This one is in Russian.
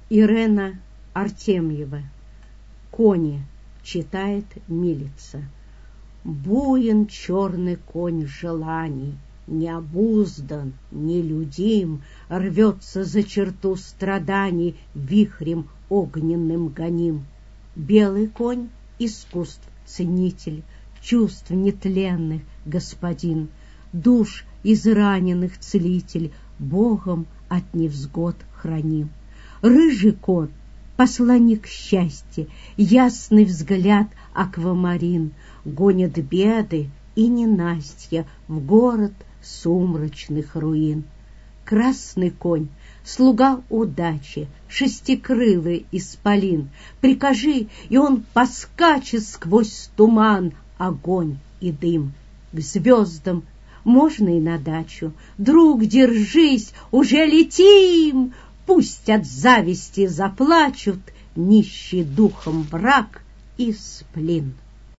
Ирена Артемьева. «Кони», читает Милица. Буен черный конь желаний, необуздан, нелюдим, рвется за черту страданий, вихрем огненным гоним. Белый конь — искусств ценитель, чувств нетленных господин, душ израненных целитель, Богом от невзгод храним. Рыжий конь — посланник счастья, ясный взгляд аквамарин, гонят беды и ненастья в город сумрачных руин. Красный конь — слуга удачи, шестикрылый исполин, прикажи, и он поскачет сквозь туман, огонь и дым. К звездам можно и на дачу, друг, держись, уже летим. Пусть от зависти заплачут нищий духом враг и сплин.